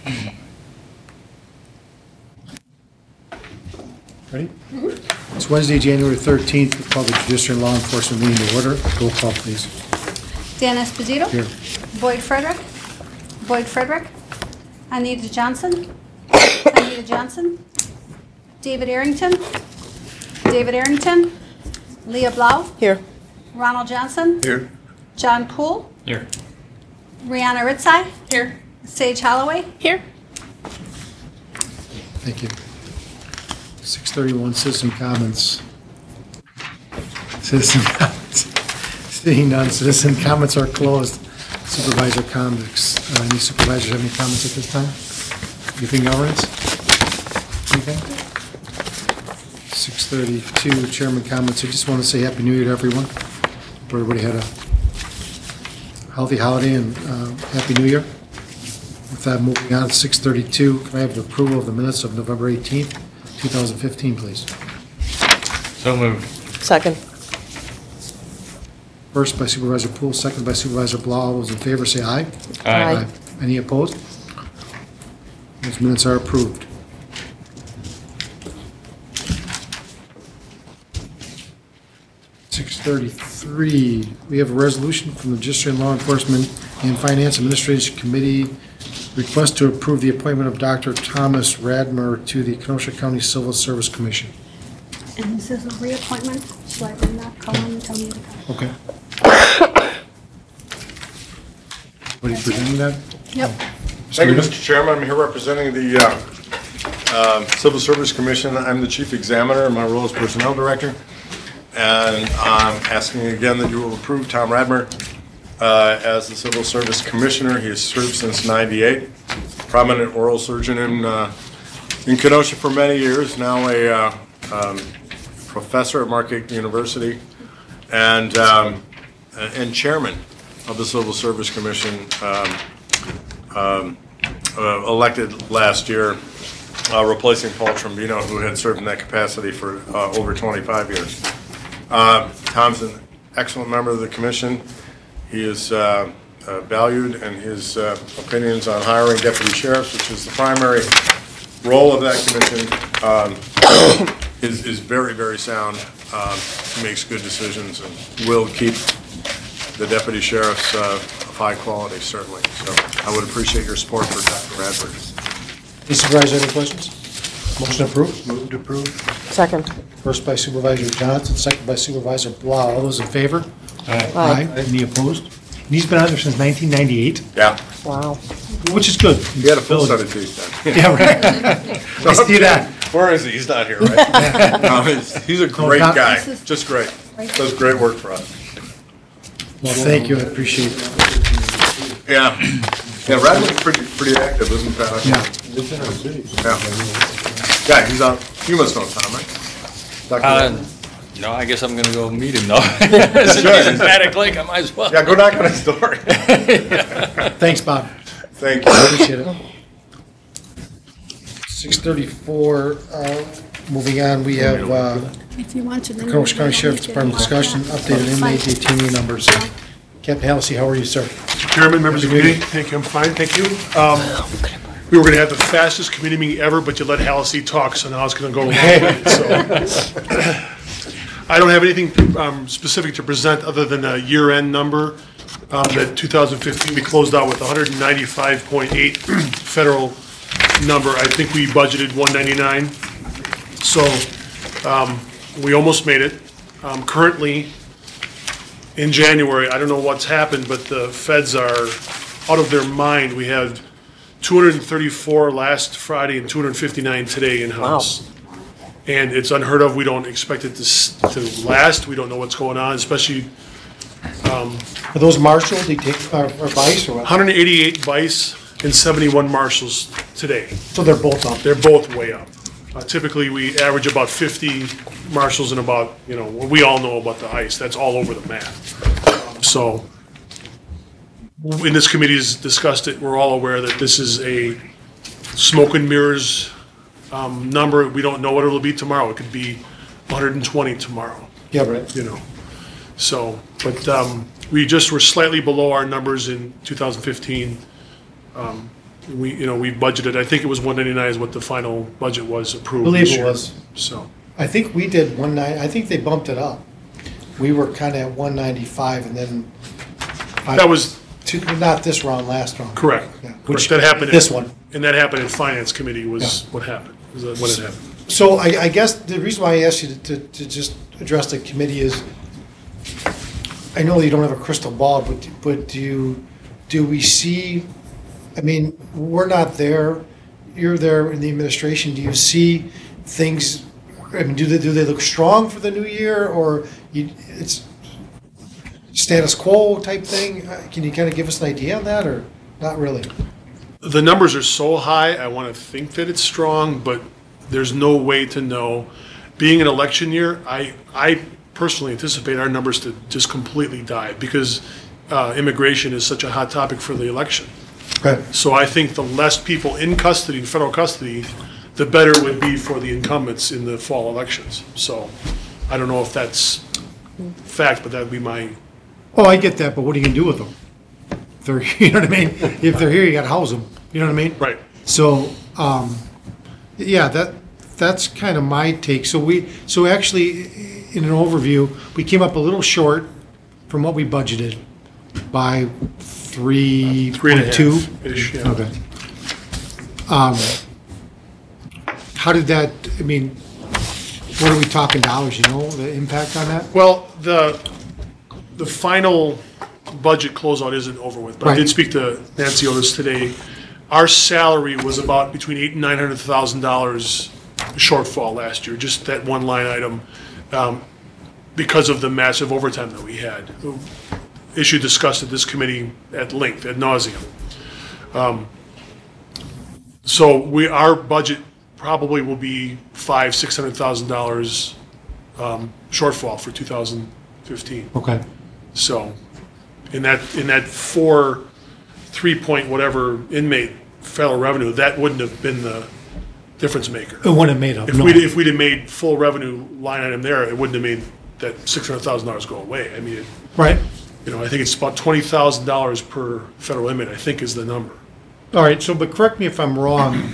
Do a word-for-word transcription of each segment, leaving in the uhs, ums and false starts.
Ready? It's Wednesday, January thirteenth. We call the Judiciary and Law Enforcement meeting to order. Roll call, please. Dan Esposito. Here. Boyd Frederick. Boyd Frederick. Anita Johnson. Anita Johnson. David Arrington. David Arrington. Leah Blau. Here. Ronald Johnson. Here. John Poole. Here. Rihanna Ritzai. Here. Sage Holloway. Here. Thank you. six thirty-one, citizen comments. Citizen comments. Seeing none, citizen comments are closed. Supervisor comments. Uh, Any supervisors have any comments at this time? Anything, governance? Anything? six thirty-two, chairman comments. I just want to say Happy New Year to everyone. Hope everybody had a healthy holiday and uh, Happy New Year. With that, moving on to six thirty-two, can I have the approval of the minutes of November eighteenth, two thousand fifteen, please? So moved. Second. First by Supervisor Poole, second by Supervisor Blau. All those in favor say aye. Aye. Any opposed? Those minutes are approved. six thirty-three, we have a resolution from the Judiciary and Law Enforcement and Finance Administration Committee request to approve the appointment of Doctor Thomas Radmer to the Kenosha County Civil Service Commission. And this is a reappointment, so I did not call him and tell me to come. Okay. What are you presenting that? Yep. Thank you, Mister Chairman. I'm here representing the uh, uh, Civil Service Commission. I'm the Chief Examiner, and my role is Personnel Director. And I'm asking again that you will approve Tom Radmer uh, as the Civil Service Commissioner. He has served since ninety-eight. Prominent oral surgeon in uh, in Kenosha for many years, now a uh, um, professor at Marquette University, and um, and chairman of the Civil Service Commission, um, um, uh, elected last year, uh, replacing Paul Trombino, who had served in that capacity for uh, over twenty-five years. Uh, Tom's an excellent member of the commission. He is uh, uh, valued, and his uh, opinions on hiring deputy sheriffs, which is the primary role of that commission, um, is, is very, very sound. Um, he makes good decisions and will keep the deputy sheriffs uh, of high quality, certainly. So I would appreciate your support for Doctor Radford. Any supervisor, any questions? Motion approved. Move to approve. Second. First by Supervisor Johnson, second by Supervisor Blau. All those in favor? Aye. Any opposed? And he's been on there since nineteen ninety-eight, Yeah, Wow. which is good. he had a full set of teeth then. Yeah, right. I see that. Where is he? He's not here, right? No, he's, he's a great not- guy, This is- just great. Does great work for us. Well, thank you, I appreciate it. Yeah, yeah, Radford's pretty, pretty active, isn't Pat? Yeah. Yeah. Yeah, he's on, you must know Tom, right? Doctor Uh, Radford? no, I guess I'm gonna go meet him though. Since he's in Paddock Lake, I might as well. Yeah, go knock on his door. Thanks, Bob. Thank you. Appreciate it. six thirty-four, uh, moving on, we have uh, If you want to. then Kenosha County we'll Sheriff's make it Department like discussion, that. updated inmate Fine. detainee numbers. Captain Halsey, how are you, sir? Chairman, members of the committee, thank you, I'm fine, thank you. Um, We were going to have the fastest committee meeting ever, but you let Halsey talk, so now it's going to go a long way. So, I don't have anything um, specific to present other than a year-end number. Um, That two thousand fifteen, we closed out with one hundred ninety-five point eight federal number. I think we budgeted one ninety-nine. So um, we almost made it. Um, Currently, in January, I don't know what's happened, but the feds are out of their mind. We had two hundred thirty-four last Friday and two hundred fifty-nine today in-house. And it's unheard of. We don't expect it to, s- to last. We don't know what's going on, especially Are those marshal, detect, or or vice, or what? one hundred eighty-eight vice and seventy-one marshals today. So they're both up. They're both way up. Uh, Typically, we average about fifty marshals and about, you know, we all know about the ICE. That's all over the map. Um, So, when this committee has discussed it, we're all aware that this is a smoke and mirrors um, number. We don't know what it'll be tomorrow. It could be one hundred twenty tomorrow, Yeah, right. you know. So, but um, we just were slightly below our numbers in two thousand fifteen. Um, We, you know, we budgeted, I think it was one ninety-nine is what the final budget was approved Believe this it year. was. So, I think we did one nine, I think they bumped it up. We were kind of at one ninety-five and then. that was Two, not this round, last round. correct. Yeah. Correct. Which- That happened. in- This one. And that happened in Finance Committee was Yeah. what happened, was that what had happened. So I, I guess the reason why I asked you to, to, to just address the committee is, I know you don't have a crystal ball, but, but do you, do we see, I mean, we're not there, you're there in the administration, do you see things, I mean, do they, do they look strong for the new year, or you, it's status quo type thing? Uh, Can you kind of give us an idea on that, or not really? The numbers are so high, I want to think that it's strong, but there's no way to know. Being an election year, I, I personally anticipate our numbers to just completely die because uh, immigration is such a hot topic for the election. Okay. So I think the less people in custody, federal custody, the better it would be for the incumbents in the fall elections. So I don't know if that's fact, but that would be my, Oh, I get that, but what are you gonna do with them? If they're, you know what I mean? If they're here, you gotta house them, you know what I mean? right. So, um, yeah, that, that's kind of my take. So we, so actually, in an overview, we came up a little short from what we budgeted by three Three and a point two. half-ish, yeah. Okay. Um, how did that, I mean, what are we talking dollars, you know, the impact on that? Well, the, the final budget closeout isn't over with, but I Right. did speak to Nancy Otis today. Our salary was about between eight and nine hundred thousand dollars shortfall last year, just that one line item, um, because of the massive overtime that we had. Issue discussed at this committee at length, ad nauseum. Um, So we, our budget probably will be five, six hundred thousand dollars um, shortfall for two thousand fifteen. Okay. So, in that, in that four, three point whatever inmate federal revenue, that wouldn't have been the difference maker. It wouldn't have made up, If no. we'd, if we'd have made full revenue line item there, it wouldn't have made that six hundred thousand dollars go away. I mean, it- Right. you know, I think it's about twenty thousand dollars per federal inmate, I think is the number. All right, so, but correct me if I'm wrong.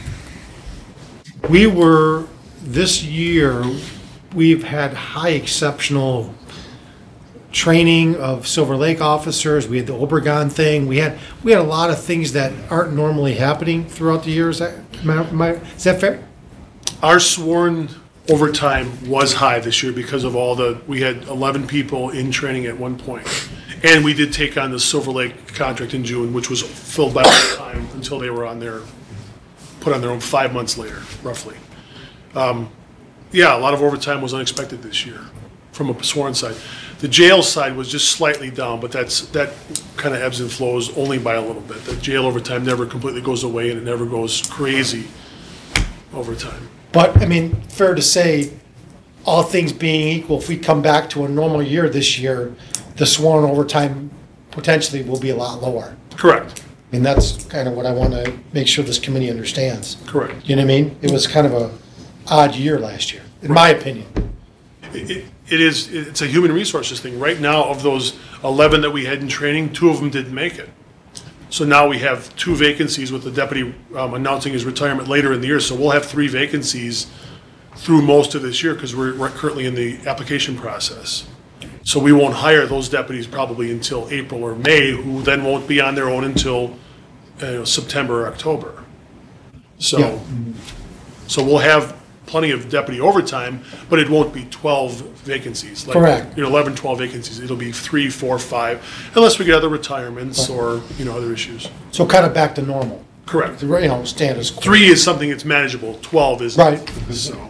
We were, this year, we've had high exceptional training of Silver Lake officers. We had the Obregon thing. We had, we had a lot of things that aren't normally happening throughout the year. Is that, am I- am I- is that fair? Our sworn overtime was high this year because of all the, we had eleven people in training at one point. And we did take on the Silver Lake contract in June, which was filled by overtime until they were on their, put on their own five months later, roughly. Um, Yeah, a lot of overtime was unexpected this year from a sworn side. The jail side was just slightly down, but that's, that kind of ebbs and flows only by a little bit. The jail overtime never completely goes away and it never goes crazy overtime. But, I mean, fair to say, all things being equal, if we come back to a normal year this year, the sworn overtime potentially will be a lot lower. Correct, And that's kind of what I want to make sure this committee understands. correct. You know what I mean? It was kind of a odd year last year, in my opinion. It, it- it is, it's a human resources thing. Right now, of those eleven that we had in training, two of them didn't make it. So now we have two vacancies with the deputy um, announcing his retirement later in the year. So we'll have three vacancies through most of this year because we're, we're currently in the application process. So we won't hire those deputies probably until April or May, who then won't be on their own until uh, September or October. So, Yeah. so we'll have plenty of deputy overtime, but it won't be twelve vacancies. like, Correct. You know, eleven, twelve vacancies. It'll be three, four, five, unless we get other retirements or, you know, other issues. So kind of back to normal, Correct. you know, status quo. Three is something that's manageable, twelve is. Right. So,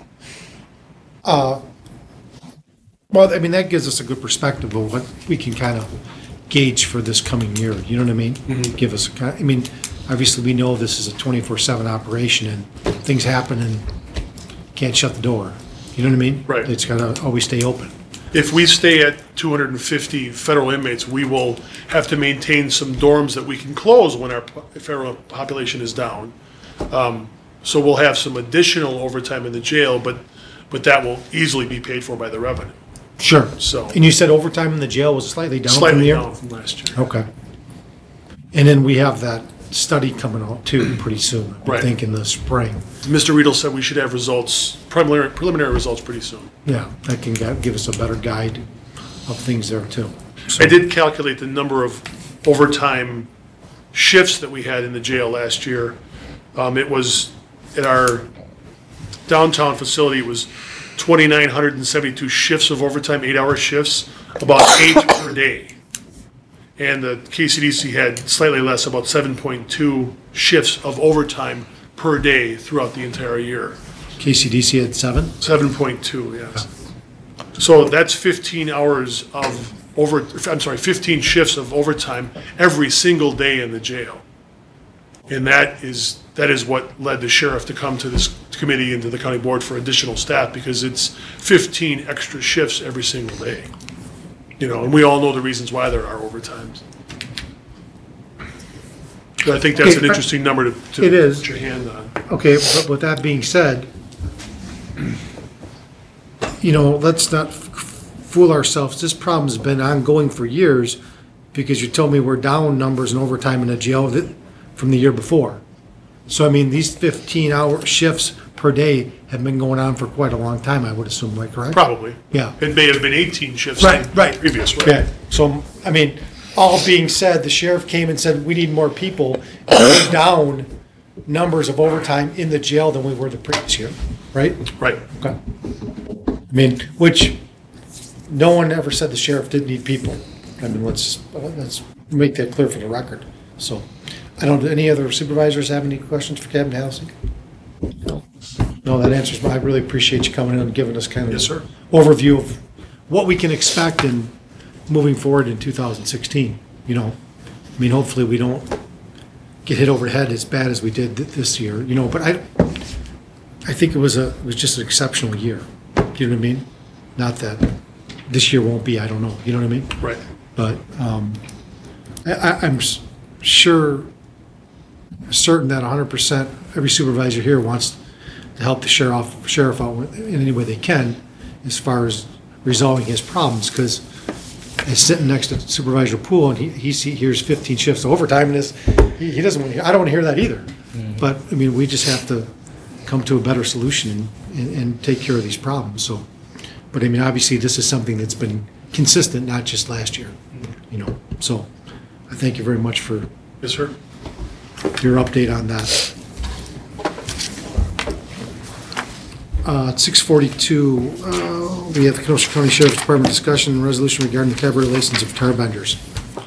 Well, I mean, that gives us a good perspective of what we can kind of gauge for this coming year, you know what I mean? Mm-hmm. Give us, a kind. I mean, obviously, we know this is a twenty-four seven operation and things happen and can't shut the door, you know what I mean? Right. It's got to always stay open. if we stay at two hundred fifty federal inmates, we will have to maintain some dorms that we can close when our po- federal population is down. Um, So we'll have some additional overtime in the jail, but, but that will easily be paid for by the revenue. Sure. So- And you said overtime in the jail was slightly down from the Slightly year? down from last year. Okay. And then we have that study coming out too pretty soon. I Right. think in the spring. Mister Riedel said we should have results, preliminary, preliminary results pretty soon. Yeah, that can ga- give us a better guide of things there too. So- I did calculate the number of overtime shifts that we had in the jail last year. Um, it was, at our downtown facility, it was two thousand nine hundred seventy-two shifts of overtime, eight-hour shifts, about eight per day. And the K C D C had slightly less, about seven point two shifts of overtime per day throughout the entire year. K C D C had seven? seven point two, yes. So that's fifteen hours of over, I'm sorry, fifteen shifts of overtime every single day in the jail. And that is, that is what led the sheriff to come to this committee and to the county board for additional staff, because it's fifteen extra shifts every single day. You know, and we all know the reasons why there are overtimes. But I think that's an Okay, interesting number to, to It is. put your hand on. Okay, but with that being said, you know, let's not f- fool ourselves. This problem's been ongoing for years because you told me we're down numbers in overtime in the jail that- from the year before. So, I mean, these fifteen-hour shifts per day have been going on for quite a long time, I would assume, right, correct? Probably. Yeah. It may have been eighteen shifts. Right, in right. Previous, right? Yeah, so, I mean, all being said, the sheriff came and said, we need more people, and we're down numbers of overtime in the jail than we were the previous year, right? Right. Okay. I mean, which, no one ever said the sheriff didn't need people. I mean, let's, let's make that clear for the record. So, I don't, do any other supervisors have any questions for Captain Halsey? No. No, that answers my, I really appreciate you coming in and giving us kind of Yes, sir. overview of what we can expect in moving forward in two thousand sixteen, you know? I mean, hopefully we don't get hit over the head as bad as we did th- this year, you know, but I, I think it was a, it was just an exceptional year. You know what I mean? Not that this year won't be, I don't know, you know what I mean? Right. But, um, I, I, I'm s- sure, certain that hundred percent every supervisor here wants to help the sheriff, sheriff out in any way they can as far as resolving his problems, because I'm sitting next to Supervisor Poole and he, he see, hears fifteen shifts of overtime and this, he, he doesn't want to hear, I don't want to hear that either. But, I mean, we just have to come to a better solution and, and take care of these problems, so. But I mean, obviously, this is something that's been consistent, not just last year, you know, so I thank you very much for Yes, sir. your update on that. Uh, at six forty-two, uh, we have the Kenosha County Sheriff's Department discussion and resolution regarding the cabaret license of tar vendors.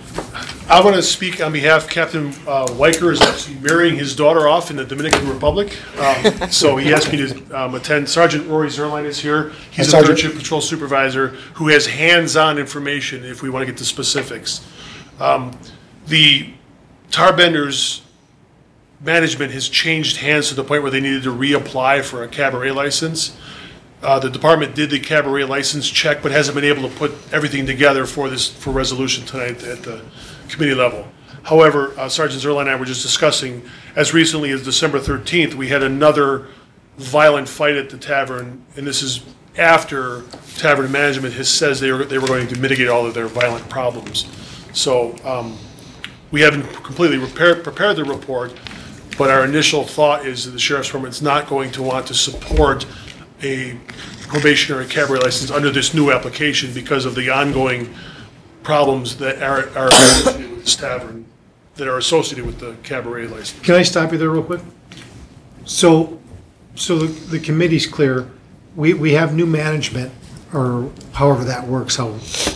I want to speak on behalf, Captain uh, Weicker is actually marrying his daughter off in the Dominican Republic. Um, So he asked me to um, attend. Sergeant Rory Zerline is here. He's a Hi, third Sergeant. shift patrol supervisor who has hands-on information if we want to get to specifics. Um, The tar benders management has changed hands to the point where they needed to reapply for a cabaret license. Uh, The department did the cabaret license check, but hasn't been able to put everything together for this, for resolution tonight at the committee level. However, uh, Sergeant Zerline and I were just discussing, as recently as December thirteenth, we had another violent fight at the tavern, and this is after tavern management has says they were, they were going to mitigate all of their violent problems. So um, we haven't completely prepared, prepared the report, but our initial thought is that the sheriff's department's not going to want to support a probationary cabaret license under this new application because of the ongoing problems that are, are associated with this tavern, that are associated with the cabaret license. Can I stop you there real quick? So, so the, the committee's clear. We, we have new management, or however that works, how,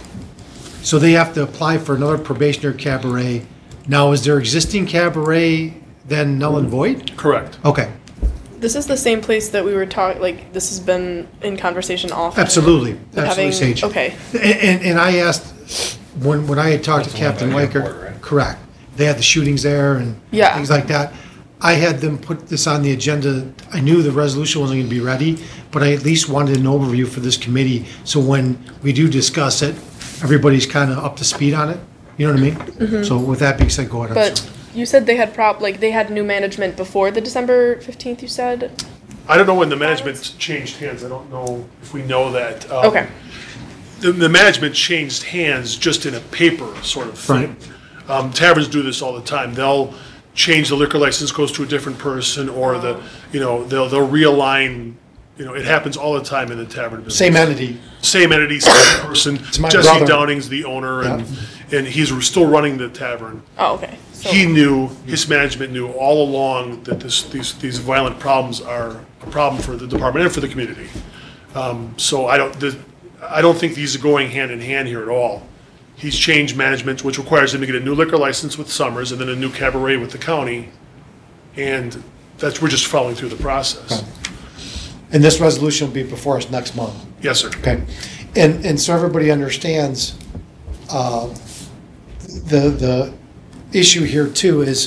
so they have to apply for another probationary cabaret. Now, is their existing cabaret then null and void? Correct. Okay, This is the same place that we were talking, like, this has been in conversation often. absolutely, With absolutely, having- Sage. Okay, And, and, and I asked, when, when I had talked to That's the one Captain by the Weicker, airport, right? correct, they had the shootings there and Yeah. things like that. I had them put this on the agenda. I knew the resolution wasn't gonna be ready, but I at least wanted an overview for this committee, so when we do discuss it, everybody's kinda up to speed on it, you know what I mean? So with that being said, go ahead, I'm but sorry. you said they had prop, like, they had new management before the December fifteenth, you said? I don't know when the management changed hands. I don't know if we know that. Um, Okay. The, the management changed hands just in a paper sort of thing. Um, taverns do this all the time. They'll change the liquor license goes to a different person, or the, you know, they'll, they'll realign, you know, it happens all the time in the tavern business. Same entity. Same entity, same person. my Jesse brother. Downing's the owner, and, and he's still running the tavern. Oh, okay. So, He knew, his management knew all along that this, these, these violent problems are a problem for the department and for the community. Um, so I don't, the, I don't think these are going hand in hand here at all. He's changed management, which requires him to get a new liquor license with Summers and then a new cabaret with the county. And that's, we're just following through the process. And this resolution will be before us next month. Yes, sir. Okay. And, and so everybody understands, uh, the, the issue here too is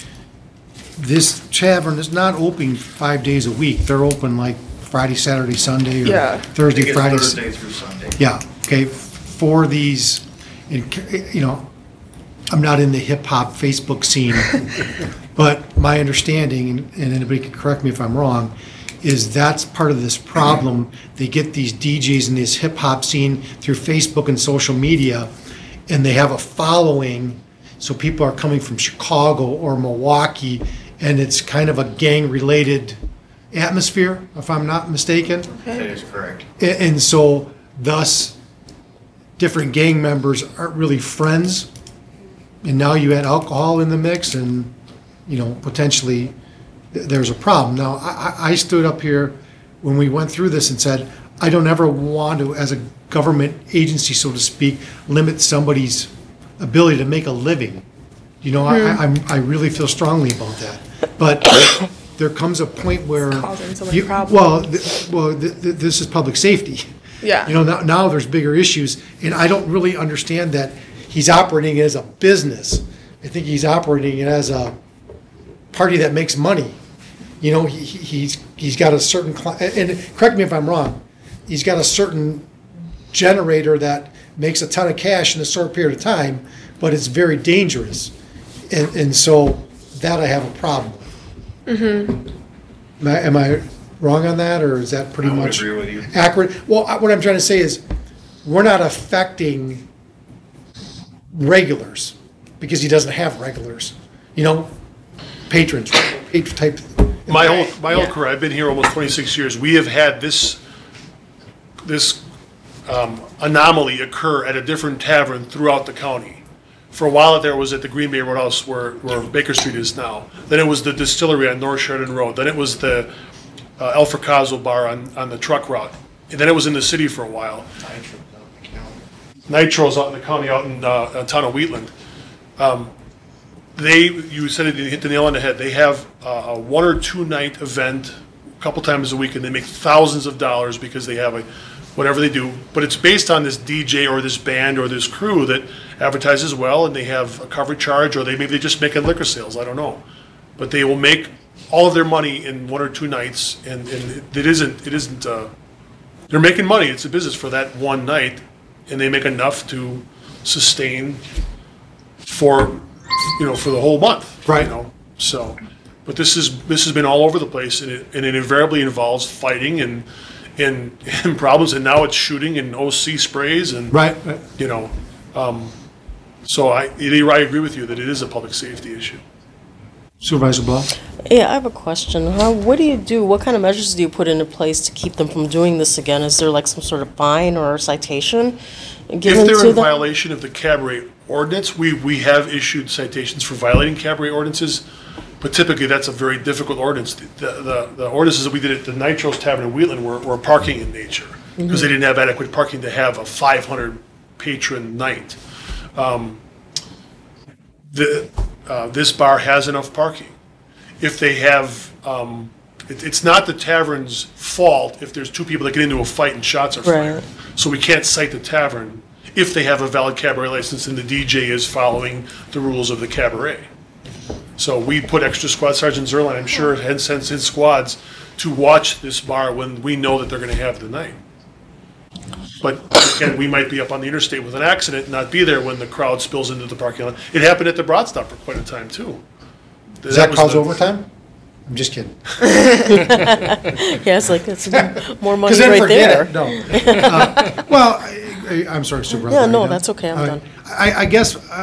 this tavern is not open five days a week. They're open like Friday, Saturday, Sunday, or Yeah. Thursday, Friday. Thursday through Sunday. Yeah, okay, for these, and, you know, I'm not in the hip-hop Facebook scene, but my understanding, and anybody can correct me if I'm wrong, is that's part of this problem. They get these D Js in this hip-hop scene through Facebook and social media, and they have a following, so people are coming from Chicago or Milwaukee, and it's kind of a gang-related atmosphere, if I'm not mistaken. That is correct. A- And so thus, different gang members aren't really friends. And now you add alcohol in the mix and, you know, potentially th- there's a problem. Now, I, I I stood up here when we went through this and said, I don't ever want to, as a government agency, so to speak, limit somebody's ability to make a living. You know, I, I'm, I really feel strongly about that. But there comes a point where. Causing so many you- problems. Well, th- well, th- th- this is public safety. yeah. You know, now, now there's bigger issues, and I don't really understand that he's operating it as a business. I think he's operating it as a party that makes money. You know, he, he- he's, he's got a certain, cli- and correct me if I'm wrong, he's got a certain generator that makes a ton of cash in a short period of time, but it's very dangerous. And, and so that I have a problem with. Mm-hmm. Am I, am I wrong on that, or is that pretty I would much agree with you. accurate? Well, I- what I'm trying to say is, we're not affecting regulars, because he doesn't have regulars, you know, patrons, patron type. My whole, my whole Yeah. career, I've been here almost twenty-six years, we have had this, this um, anomaly occur at a different tavern throughout the county. For a while there was at the Green Bay Roadhouse where, where Baker Street is now. Then it was the distillery on North Sheridan Road. Then it was the uh, El Fracaso bar on, on the truck route. And then it was in the city for a while. Nitro's out in the county, out in uh, a town of Wheatland. Um, They, you said it, you hit the nail on the head. They have uh, a one or two night event a couple times a week, and they make thousands of dollars because they have a, whatever they do. But it's based on this D J or this band or this crew that advertises well, and they have a cover charge, or they maybe they just make it liquor sales. I don't know, but they will make all of their money in one or two nights, and, and it isn't it isn't. Uh, they're making money. It's a business for that one night, and they make enough to sustain for, you know, for the whole month. Right. You know, so, but this is, this has been all over the place, and it, and it invariably involves fighting and, and, and problems, and now it's shooting and O C sprays and. Right, right. You know, um, so I, I agree with you that it is a public safety issue. Supervisor Blau? Yeah, I have a question. How, what do you do, what kind of measures do you put into place to keep them from doing this again? Is there like some sort of fine or citation given If they're to in them? violation of the cabaret ordinance, we, we have issued citations for violating cabaret ordinances, but typically that's a very difficult ordinance. The, the, the ordinances that we did at the Nitro's Tavern in Wheatland were, were parking in nature, because they didn't have adequate parking to have a five hundred patron night. Um, The, uh, this bar has enough parking. If they have, um, it, it's not the tavern's fault if there's two people that get into a fight and shots are fired. Right. So we can't cite the tavern if they have a valid cabaret license and the D J is following the rules of the cabaret. So we put extra squad, Sergeant Zerline, I'm sure, had sent his squads to watch this bar when we know that they're gonna have the night. But again, we might be up on the interstate with an accident and not be there when the crowd spills into the parking lot. It happened at the Broad Stop for quite a time, too. Does that was cause the- overtime? I'm just kidding. Yeah, it's like, that's more money Because then right forget there. it, no. Uh, Well, I- I- I'm sorry, Supervisor. Yeah, Are you no, done? that's okay, I'm All done. right. I, I guess, uh,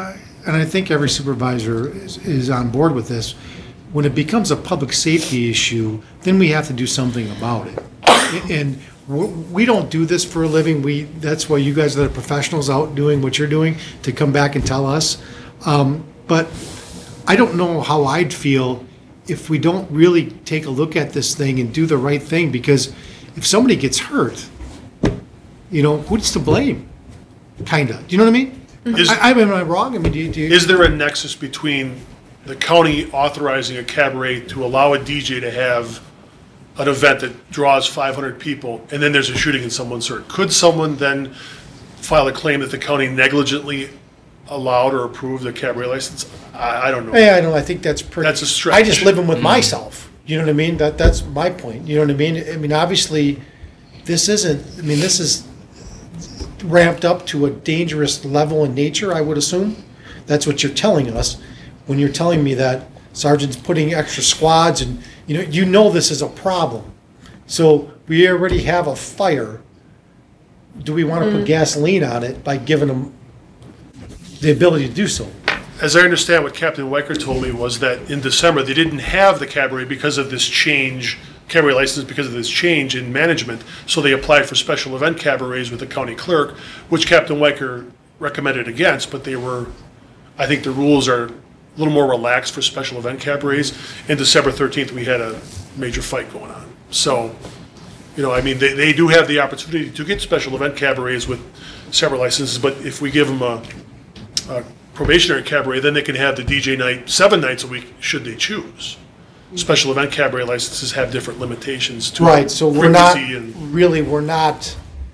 and I think every supervisor is, is on board with this, when it becomes a public safety issue, then we have to do something about it. And w- we don't do this for a living. We, that's why you guys are the professionals out doing what you're doing, to come back and tell us. Um, But I don't know how I'd feel if we don't really take a look at this thing and do the right thing, because if somebody gets hurt, you know, who's to blame? Kinda. Do you know what I mean? Is- I, I mean, am I wrong? I mean, do you, do you? Is there a nexus between the county authorizing a cabaret to allow a D J to have an event that draws five hundred people, and then there's a shooting and someone's hurt? Could someone then file a claim that the county negligently allowed or approved the cabaret license? I, I don't know. Yeah, I know, I think that's pretty. That's a stretch. I just live in with myself, you know what I mean? That, that's my point, you know what I mean? I mean, obviously, this isn't, I mean, this is ramped up to a dangerous level in nature, I would assume. That's what you're telling us, when you're telling me that Sergeant's putting extra squads and, you know, you know this is a problem. So we already have a fire. Do we want to put gasoline on it by giving them the ability to do so? As I understand, what Captain Weicker told me was that in December, they didn't have the cabaret because of this change, cabaret license because of this change in management, so they applied for special event cabarets with the county clerk, which Captain Weicker recommended against, but they were, I think the rules are a little more relaxed for special event cabarets. And December thirteenth, we had a major fight going on. So, you know, I mean, they, they do have the opportunity to get special event cabarets with separate licenses, but if we give them a, a probationary cabaret, then they can have the D J night seven nights a week, should they choose. Special event cabaret licenses have different limitations to Right, so we're not, frequency and- really, we're not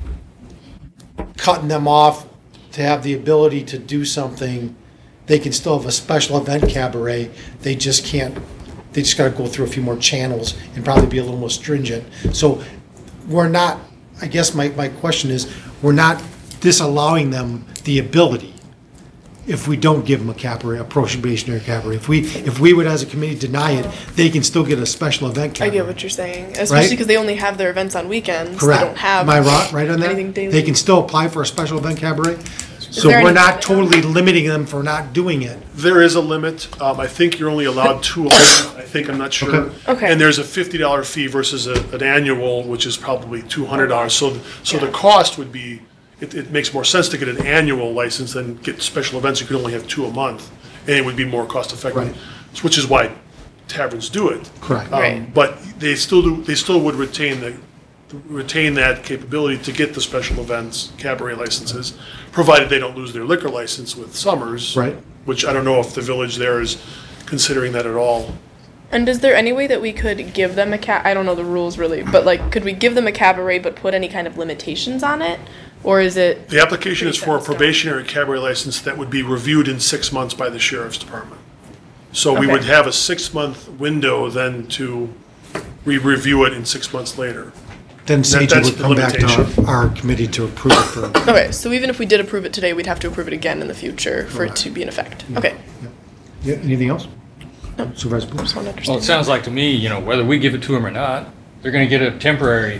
cutting them off to have the ability to do something. They can still have a special event cabaret, they just can't, they just gotta go through a few more channels and probably be a little more stringent. So we're not, I guess my, my question is, we're not disallowing them the ability if we don't give them a cabaret, a probationary cabaret. If we, if we would as a committee deny it, they can still get a special event I cabaret. get what you're saying, especially because they only have their events on weekends. Correct. They don't have Am I right, right on that? anything daily. They can still apply for a special event cabaret? So there we're any- not totally limiting them for not doing it. There is a limit. Um, I think you're only allowed two a month. I think, I'm not sure. Okay. Okay. And there's a fifty dollar fee versus a, an annual, which is probably two hundred dollars. So, so the cost would be, it, it makes more sense to get an annual license than get special events. You could only have two a month, and it would be more cost effective, Right. which is why taverns do it. Correct. Um, Right. But they still do, they still would retain the, retain that capability to get the special events cabaret licenses, provided they don't lose their liquor license with Summers. Right. Which I don't know if the village there is considering that at all. And is there any way that we could give them a ca- I don't know the rules really, but like, could we give them a cabaret but put any kind of limitations on it? Or is it, The application is Pretty for a set in stone. probationary cabaret license that would be reviewed in six months by the sheriff's department. So we Okay. would have a six-month window then to re-review it in six months later. Then Seiji that's would the come back to limitation. our, our committee to approve it for. okay, so even if we did approve it today, we'd have to approve it again in the future for it Correct. to be in effect? Okay, Yeah, anything else? Supervisor Booth? just want to Well, understand. it sounds like to me, you know, whether we give it to them or not, they're gonna get a temporary,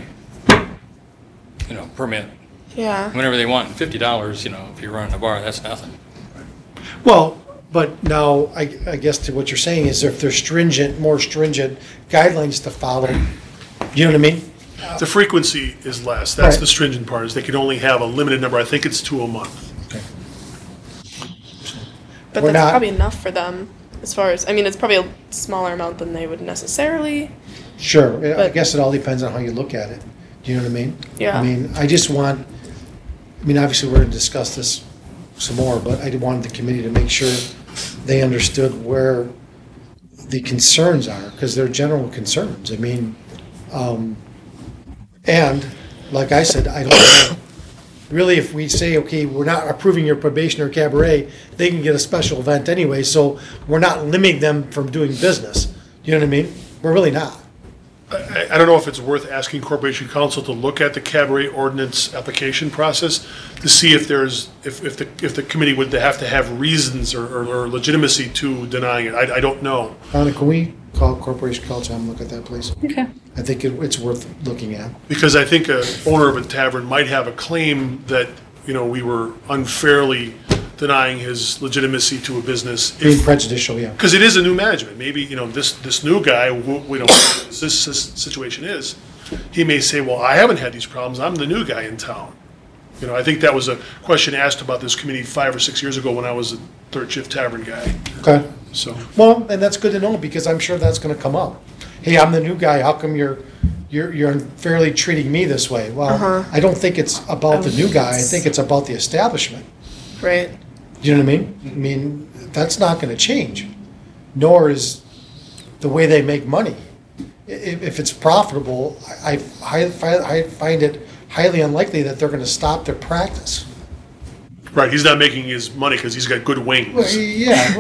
you know, permit Yeah, whenever they want. Fifty dollars, you know, if you're running a bar, that's nothing. Well, but now, I, I guess to what you're saying is if there's stringent, more stringent guidelines to follow, you know what I mean? The frequency is less. That's Right. the stringent part, is they can only have a limited number. I think it's two a month. but we're that's not- probably enough for them as far as, I mean, it's probably a smaller amount than they would necessarily. Sure, I But- guess it all depends on how you look at it. Do you know what I mean? Yeah. I mean, I just want, I mean, obviously, we're gonna discuss this some more, but I wanted the committee to make sure they understood where the concerns are, because they're general concerns. I mean, um, and, like I said, I don't know. Really, if we say, okay, we're not approving your probationary cabaret, they can get a special event anyway, so we're not limiting them from doing business. You know what I mean? We're really not. I, I don't know if it's worth asking Corporation Council to look at the cabaret ordinance application process to see if there's, if, if the, if the committee would have to have reasons or, or or legitimacy to denying it. I, I don't know. Donna, can we call Corporation Council and look at that, please? Okay. I think it, it's worth looking at. Because I think a owner of a tavern might have a claim that, you know, we were unfairly denying his legitimacy to a business. Being If, prejudicial, yeah. because it is a new management. Maybe, you know, this, this new guy, we we don't know what this, this situation is. He may say, well, I haven't had these problems. I'm the new guy in town. You know, I think that was a question asked about this committee five or six years ago when I was a third shift tavern guy. Okay. So, Well, and that's good to know, because I'm sure that's gonna come up. Hey, I'm the new guy, how come you're, you're, you're unfairly treating me this way? Well, I don't think it's about the new guy, I think it's about the establishment. Right. You know what I mean? I mean, that's not gonna change, nor is the way they make money. I- If, if it's profitable, I, I, I find it highly unlikely that they're gonna stop their practice. right, he's not making his money because he's got good Well, wings. yeah,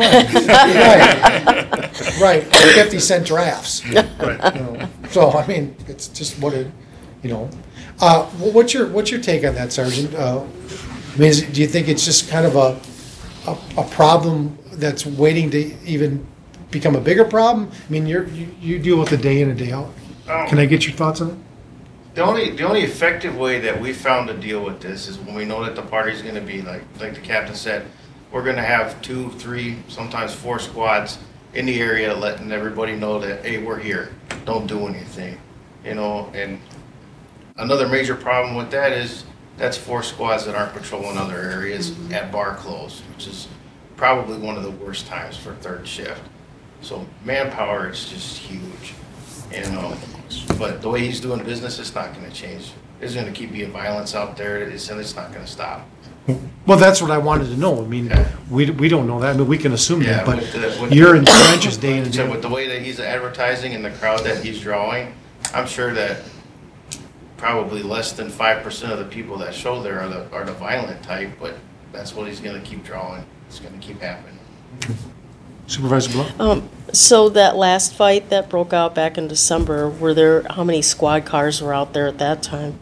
right, right, right, fifty cent drafts. Right. You know, so, I mean, it's just what it, you know. Uh, wh- what's your, what's your take on that, Sergeant? Uh, I mean, is, it- do you think it's just kind of a, a, a problem that's waiting to even become a bigger problem? I mean, you're, you, you deal with it day in and day out. Can I get your thoughts on it? The only, the only effective way that we found to deal with this is when we know that the party's gonna be, like, like the captain said, we're gonna have two, three, sometimes four squads in the area letting everybody know that, hey, we're here, don't do anything, you know, and another major problem with that is that's four squads that aren't patrolling other areas at bar close, which is probably one of the worst times for third shift. So manpower is just huge, you know, but the way he's doing business, it's not gonna change. There's gonna keep being violence out there, it's, and it's not gonna stop. Well, that's what I wanted to know. I mean, Yeah. we, we don't know that. I mean, we can assume that, with the- but with you're the- in the trenches day in and So day with out. the way that he's advertising and the crowd that he's drawing, I'm sure that probably less than five percent of the people that show there are the, are the violent type, but that's what he's gonna keep drawing. It's gonna keep happening. Supervisor Blunt? Um, so that last fight that broke out back in December, were there, how many squad cars were out there at that time?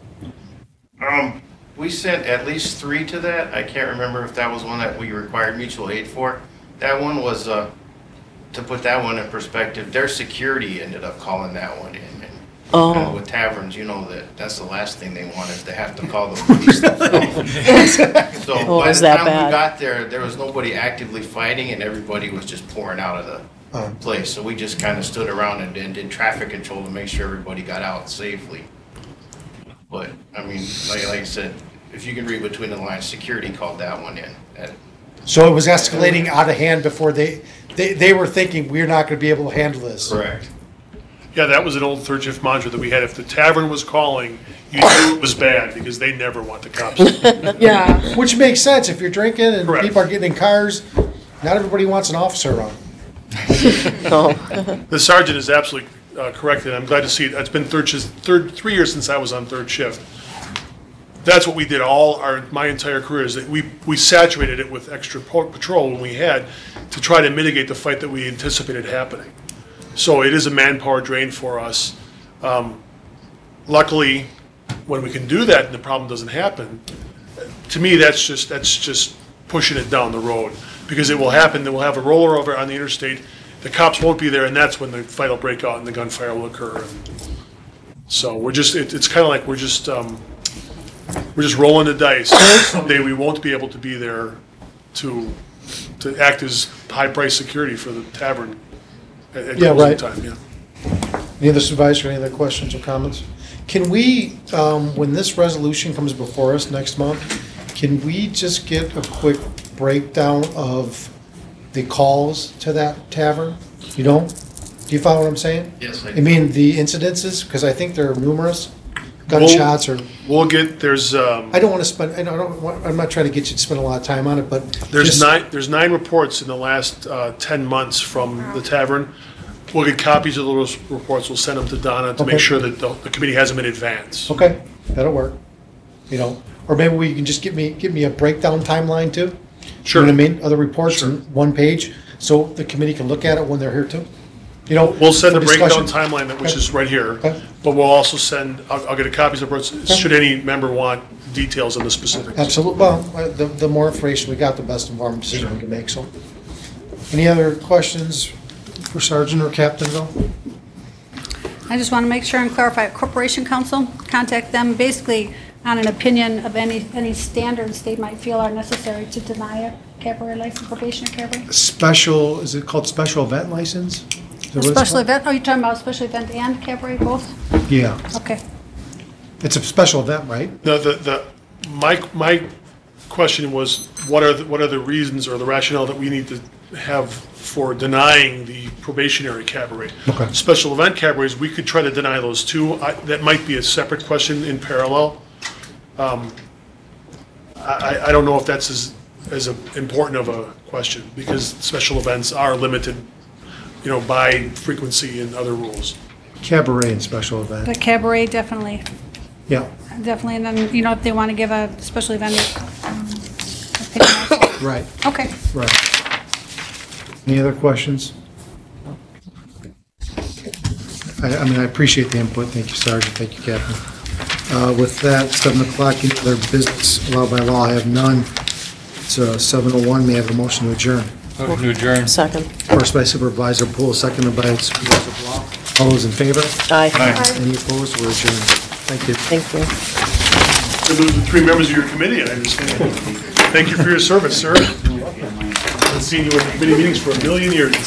Um, we sent at least three to that. I can't remember if that was one that we required mutual aid for. That one was, uh, to put that one in perspective, their security ended up calling that one in. And Oh. uh, with taverns, you know that that's the last thing they want is to have to call the police themselves. So Oh, by is the that time bad? we got there, there was nobody actively fighting and everybody was just pouring out of the Oh. place. So we just kind of stood around and, and did traffic control to make sure everybody got out safely. But, I mean, like, like I said, if you can read between the lines, security called that one in. That- So it was escalating out of hand before they, they, they were thinking, we're not gonna be able to handle this. Correct. Yeah, that was an old third shift mantra that we had. If the tavern was calling, you knew it was bad because they never want the cops. Yeah. Which makes sense, if you're drinking and Correct. people are getting in cars, not everybody wants an officer around. Oh, The sergeant is absolutely uh, correct, and I'm glad to see it. It's been third shift, third, three years since I was on third shift. That's what we did all our, my entire career, is that we, we saturated it with extra po- patrol when we had to try to mitigate the fight that we anticipated happening. So it is a manpower drain for us. Um, Luckily, when we can do that and the problem doesn't happen, to me, that's just, that's just pushing it down the road. Because it will happen, then we'll have a roller over on the interstate, the cops won't be there, and that's when the fight will break out and the gunfire will occur. So we're just, it, it's kind of like we're just, um, we're just rolling the dice. Someday we won't be able to be there to, to act as high-priced security for the tavern at, at Yeah, closing right. time, yeah. Any other supervisor, any other questions or comments? Can we, um, when this resolution comes before us next month, can we just get a quick breakdown of the calls to that tavern? You know? Do you follow what I'm saying? Yes, I I do. mean, the incidences, because I think there are numerous gunshots or, We'll get, there's, um, I don't want to spend, I don't, I don't want- I'm not trying to get you to spend a lot of time on it, but. there's just- nine, there's nine reports in the last, uh, ten months from the tavern. We'll get copies of those reports, we'll send them to Donna to make Okay. sure that the, the committee has them in advance. Okay, that'll work. You know, or maybe we can just give me, give me a breakdown timeline too? Sure. You know what I mean? Other reports in one page, so the committee can look at it when they're here too? You know? We'll send for the breakdown discussion. timeline, that- which Okay. is right here, Okay. but we'll also send, I'll, I'll get a copies of reports, should any member want details on the specifics. Absolutely, well, uh, the, the more information we got, the best informed decision we can make, so. Any other questions for Sergeant or Captain Bill? I just want to make sure and clarify, Corporation Council, contact them. Basically, on an opinion of any, any standards they might feel are necessary to deny a cabaret license, probationary cabaret. Special, is it called special event license? Is that A what it's special called? event, oh, you're talking about special event and cabaret both? Yeah, Okay. it's a special event, right? No, the, the, my, my question was, what are, the what are the reasons or the rationale that we need to have for denying the probationary cabaret? Okay. Special event cabarets, we could try to deny those too. I- That might be a separate question in parallel. Um, I, I- I don't know if that's as, as a- important of a question, because special events are limited, you know, by frequency and other rules. Cabaret and special The event, cabaret, definitely, yeah, definitely, and then, you know, if they want to give a special event, um, opinion also. right, Okay. right. Any other questions? I, I mean, I appreciate the input, thank you, Sergeant, thank you, Captain. Uh, with that, seven o'clock, any other business allowed by law, I have none. It's, uh, seven oh one, may I have a motion to adjourn? Motion to adjourn. Second. First by Supervisor Poole, seconded by Supervisor Blau. All those in favor? Aye. Any opposed? We're adjourned. Thank you. Thank you. So those are the three members of your committee, I understand. Thank you for your service, sir. I've seen you in committee meetings for a million years.